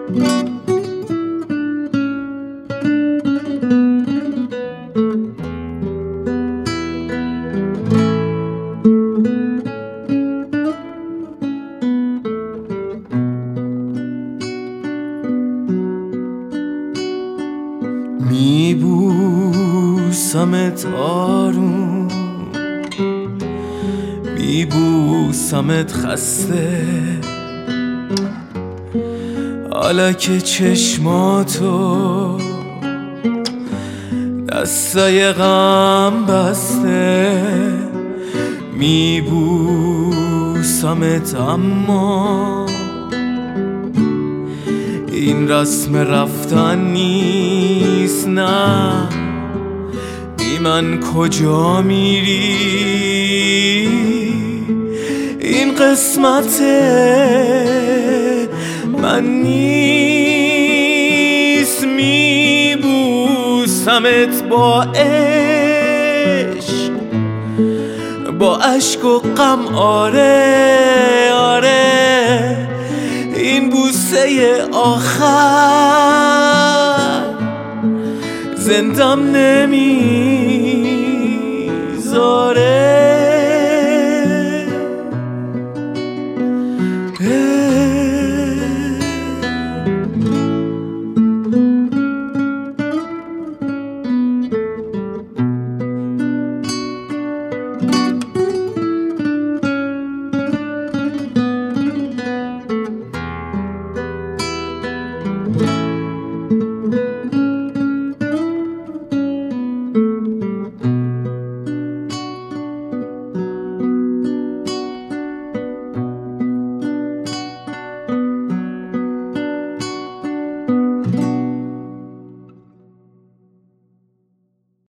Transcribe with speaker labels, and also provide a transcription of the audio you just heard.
Speaker 1: میبوسمت آروم، میبوسمت خسته، حالا که چشماتو دستای غم بسته. میبوسمت اما این رسم رفتن نیست، نه بی من کجا میری؟ این قسمت من نیست. میبوسمت با عشق، با اشک و غم، آره آره، این بوسه آخر زندم نمیذاره.